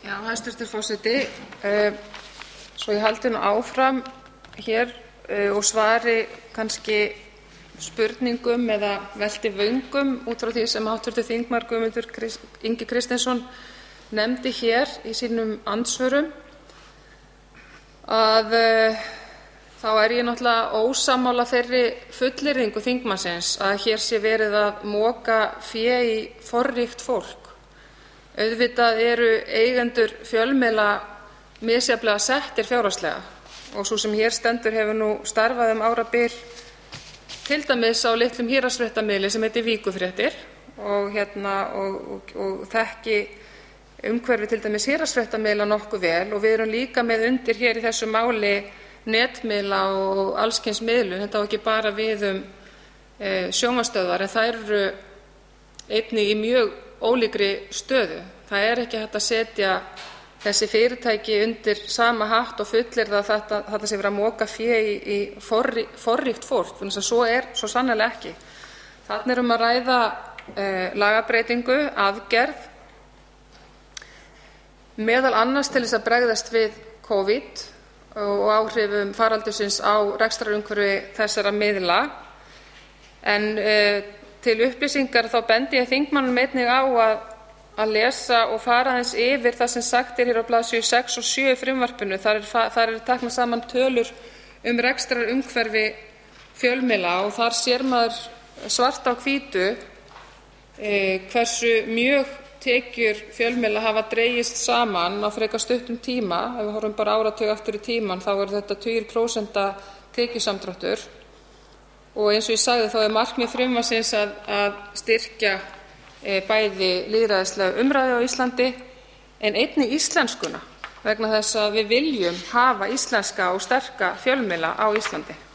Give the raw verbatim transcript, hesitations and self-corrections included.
Já, hæstvirtur forseti, uh, svo ég haldi nú áfram hér uh, og svari kannski spurningum eða velti vöngum út frá því sem háttvirtur þingmaður Guðmundur Ingi Kristinsson nefndi hér í sínum andsvörum, að uh, þá er ég náttúrulega ósammála þeirri fullyrðingu þingmannsins að hér sé verið að moka fé í forríkt fólk. Auðvitað eru eigendur fjölmiðla misjafnlega settir fjárhagslega og sú sem hér stendur hefur nú starfað um árabil til dæmis á litlum héraðsfréttamiðli sem heitir Víkurfréttir og, hérna, og, og, og þekki umhverfi til dæmis héraðsfréttamiðla nokkuð vel, og við erum líka með undir hér í þessu máli netmiðla og alls kyns miðlun. Þetta á ekki bara við um e, sjónvarpsstöðvar, en þær eru einnig í mjög ólíkri stöðu. Það er ekki hægt að setja þessi fyrirtæki undir sama hatt og fullyrða að þetta, þetta sé verið að moka fé í, í forrí, forríkt fólk, þannig að svo er svo sannarlega ekki. Þarna er um að ræða eh, lagabreytingu, aðgerð, meðal annars til þess að bregðast við COVID og áhrifum faraldursins á rekstrarumhverfi þessara miðla. En eh, til upplýsingar þá bendi ég þingmannum einnig á að, að lesa og fara aðeins yfir það sem sagt er hér á blaðsíðu sex og sjö í frumvarpinu. Þar er, þar er teknar saman tölur um rekstrarumhverfi fjölmiðla og þar sér maður svart á hvítu e, hversu mjög tekjur fjölmiðla hafa dregist saman á frekar stuttum tíma. Ef við horfum bara áratug aftur í tímann þá er þetta tugir prósenta tekjusamdráttur. Og eins og ég sagði þá er markmið frumvarpsins að, að styrkja e, bæði lýðræðislega umræðu á Íslandi en einnig íslenskuna, vegna þess að við viljum hafa íslenska og sterka fjölmiðla á Íslandi.